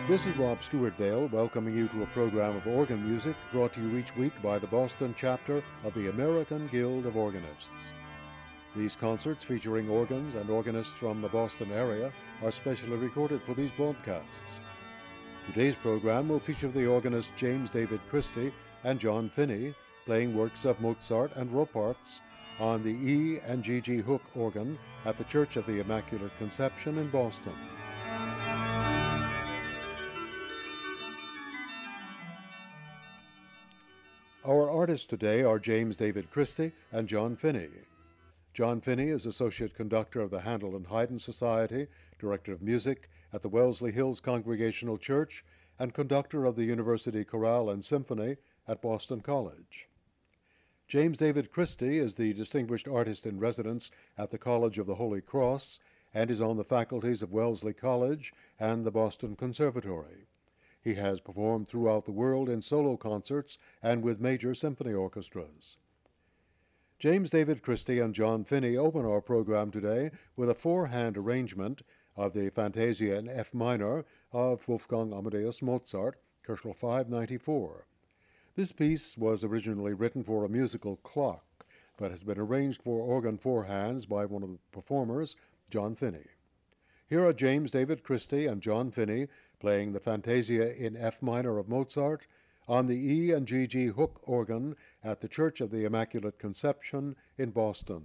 This is Rob Stewart-Vale welcoming you to a program of organ music brought to you each week by the Boston chapter of the American Guild of Organists. These concerts featuring organs and organists from the Boston area are specially recorded for these broadcasts. Today's program will feature the organist James David Christie and John Finney playing works of Mozart and Ropparts on the E and G.G. Hook organ at the Church of the Immaculate Conception in Boston. Our artists today are James David Christie and John Finney. John Finney is Associate Conductor of the Handel and Haydn Society, Director of Music at the Wellesley Hills Congregational Church, and Conductor of the University Chorale and Symphony at Boston College. James David Christie is the Distinguished Artist in Residence at the College of the Holy Cross and is on the faculties of Wellesley College and the Boston Conservatory. He has performed throughout the world in solo concerts and with major symphony orchestras. James David Christie and John Finney open our program today with a four-hand arrangement of the Fantasia in F minor of Wolfgang Amadeus Mozart, Köchel 594. This piece was originally written for a musical clock, but has been arranged for organ four hands by one of the performers, John Finney. Here are James David Christie and John Finney playing the Fantasia in F minor of Mozart on the E and G.G. Hook organ at the Church of the Immaculate Conception in Boston.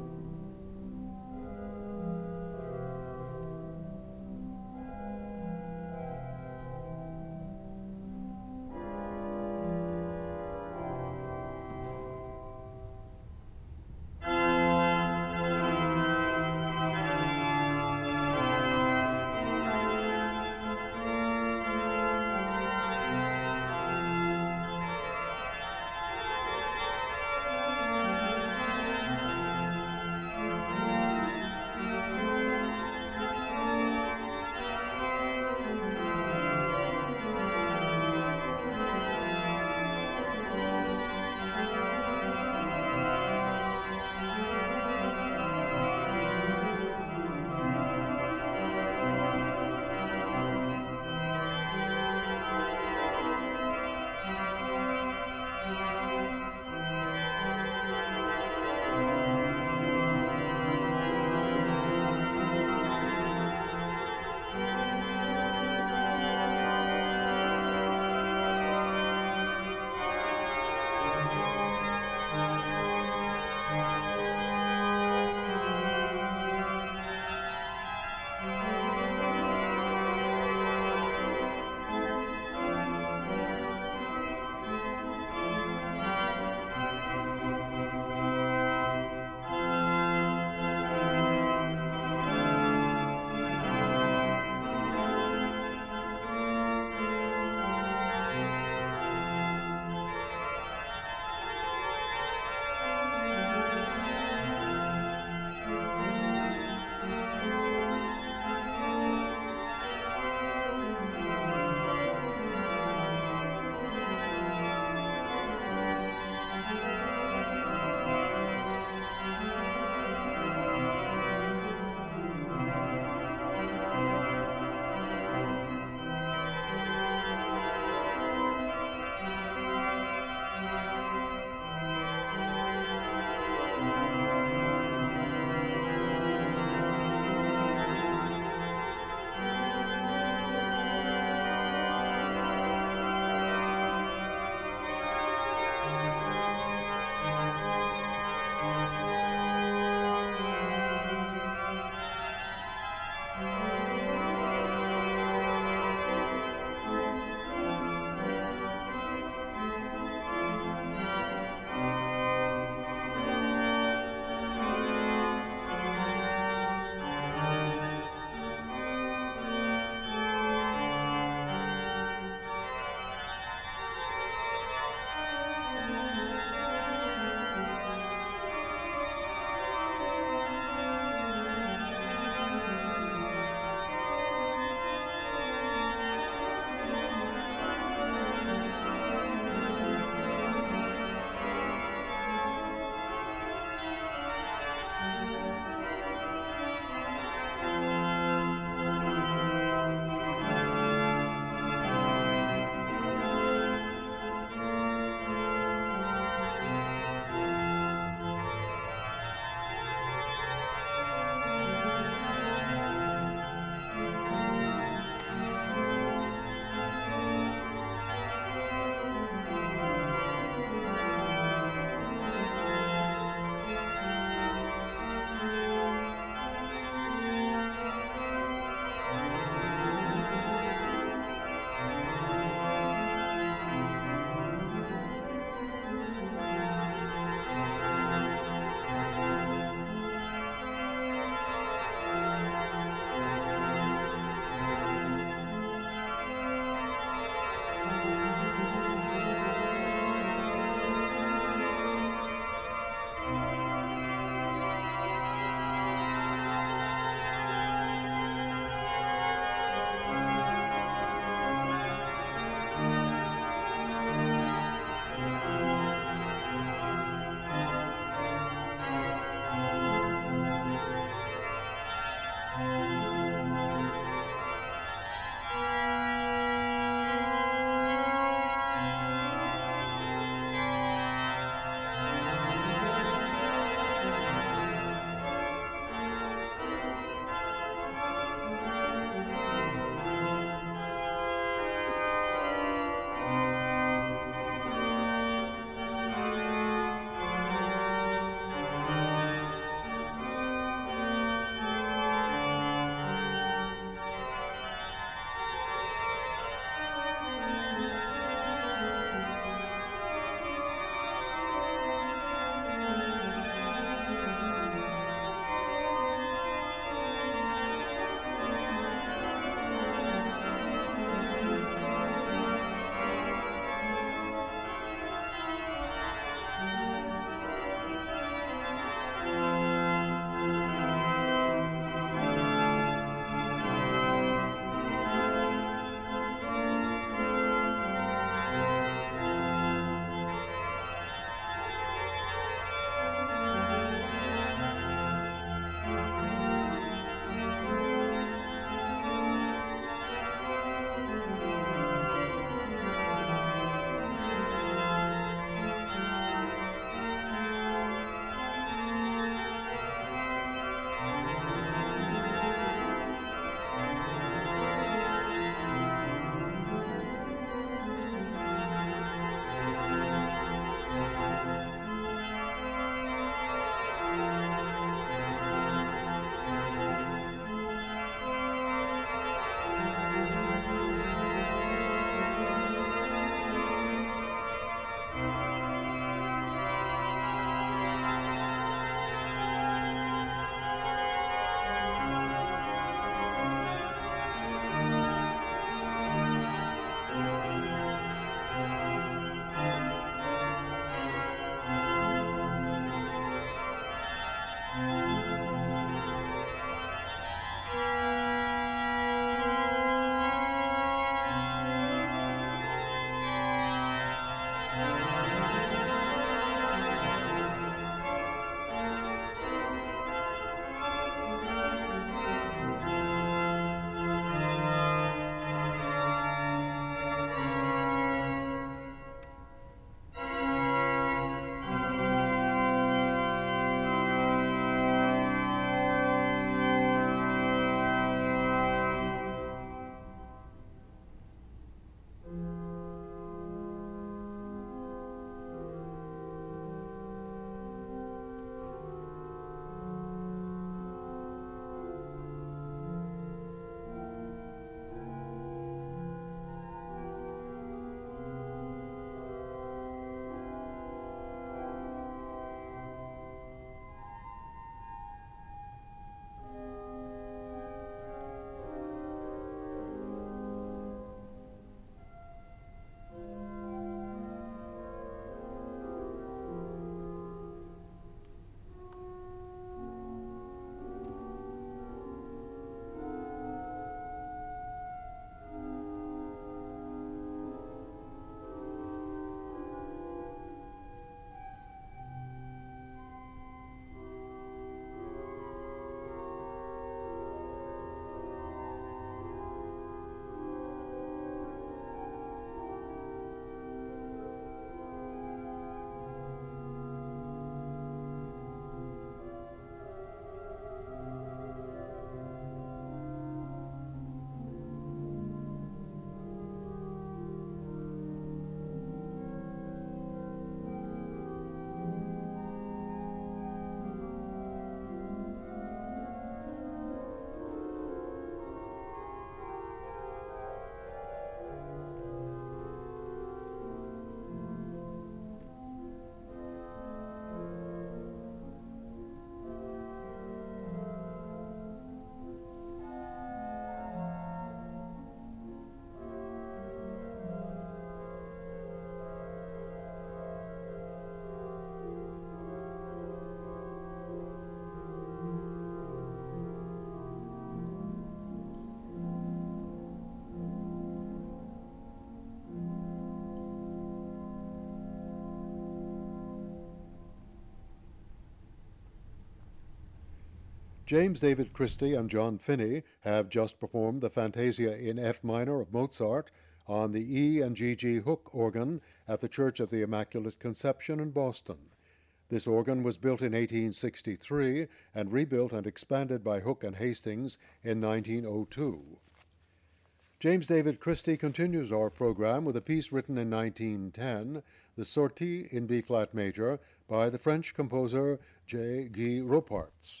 James David Christie and John Finney have just performed the Fantasia in F minor of Mozart on the E and G Hook organ at the Church of the Immaculate Conception in Boston. This organ was built in 1863 and rebuilt and expanded by Hooke and Hastings in 1902. James David Christie continues our program with a piece written in 1910, the Sortie in B-flat major by the French composer J. Guy Roparts.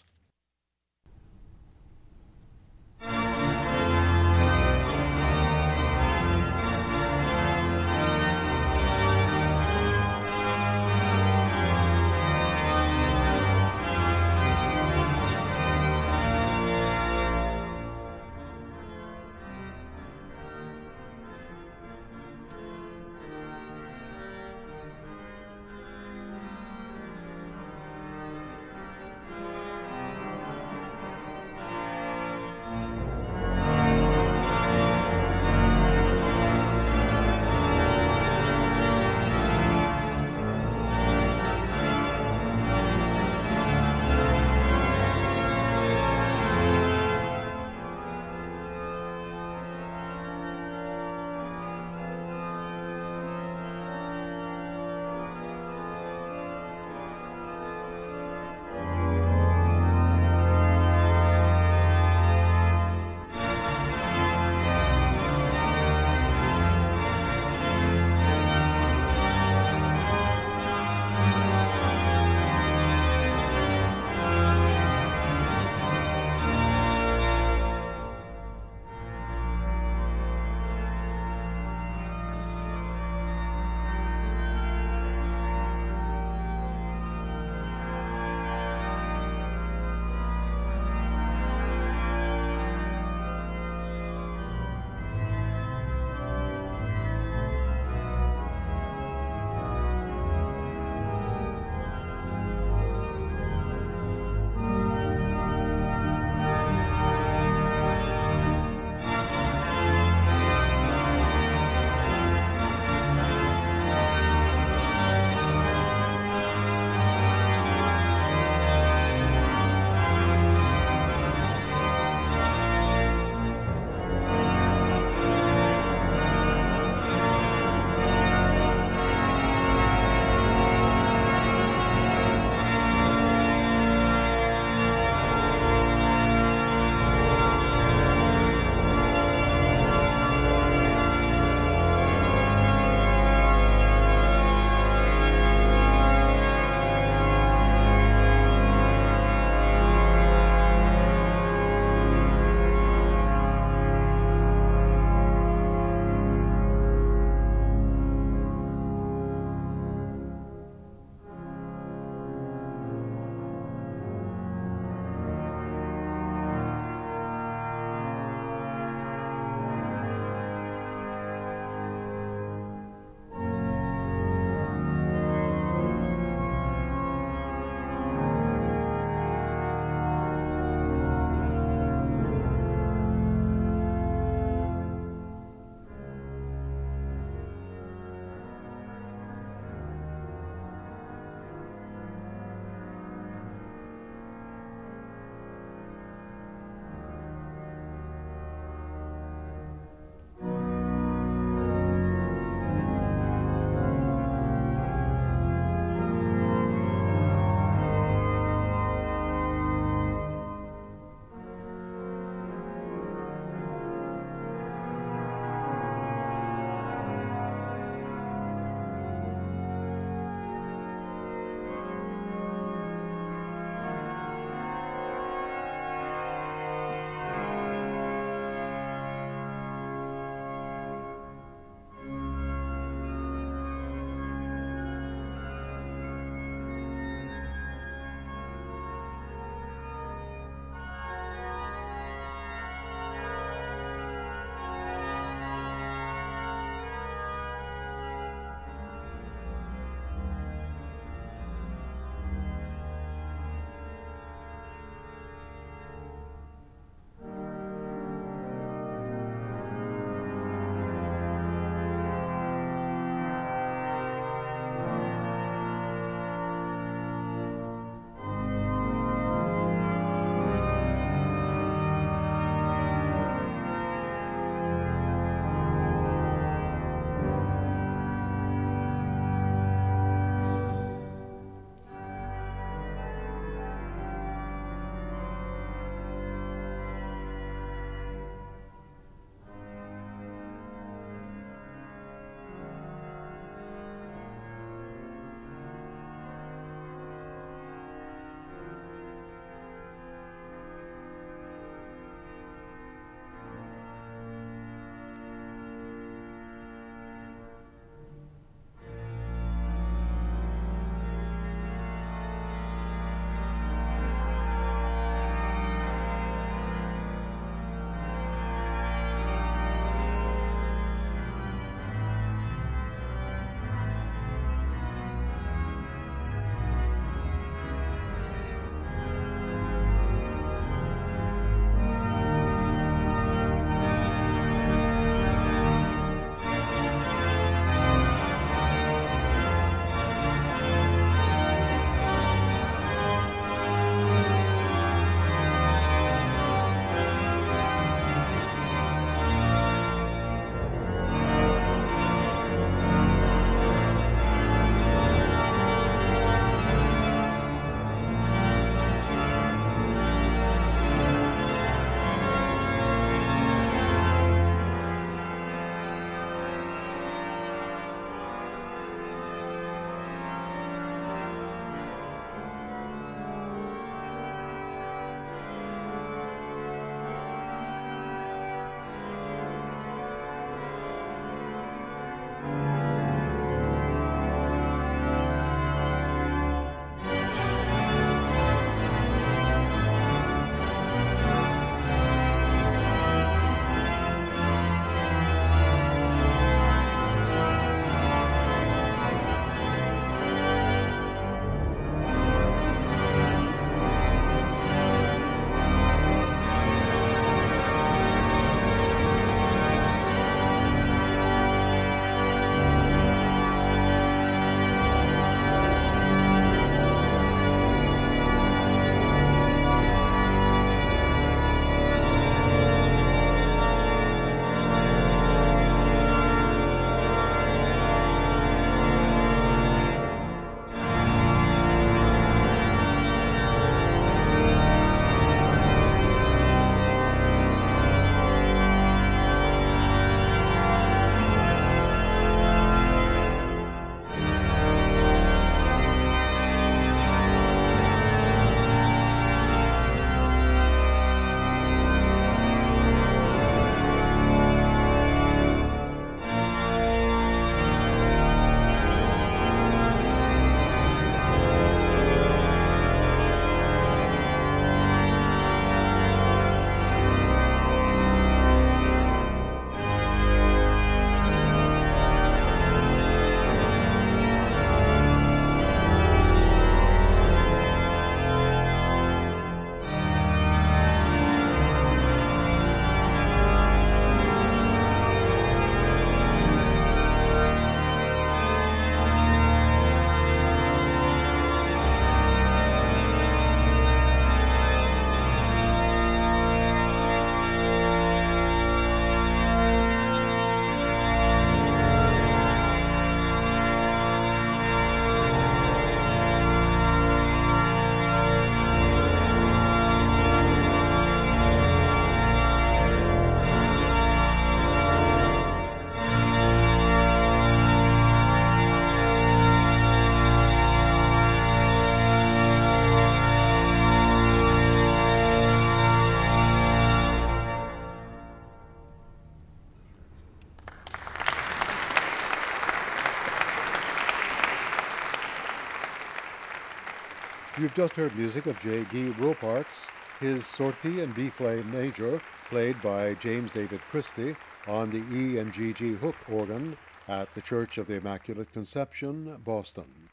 You've just heard music of J. Guy Ropartz, his Sortie in B-flat major, played by James David Christie on the E and G hook organ at the Church of the Immaculate Conception, Boston.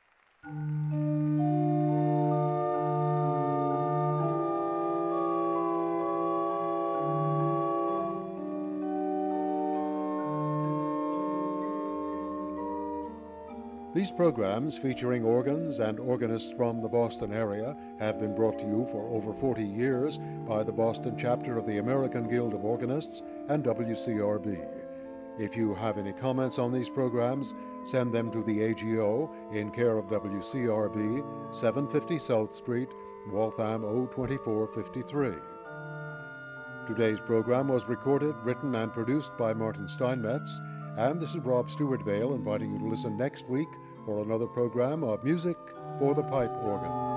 These programs, featuring organs and organists from the Boston area, have been brought to you for over 40 years by the Boston chapter of the American Guild of Organists and WCRB. If you have any comments on these programs, send them to the AGO in care of WCRB, 750 South Street, Waltham 02453. Today's program was recorded, written, and produced by Martin Steinmetz, and this is Rob Stewart Vale inviting you to listen next week for another program of Music for the Pipe Organ.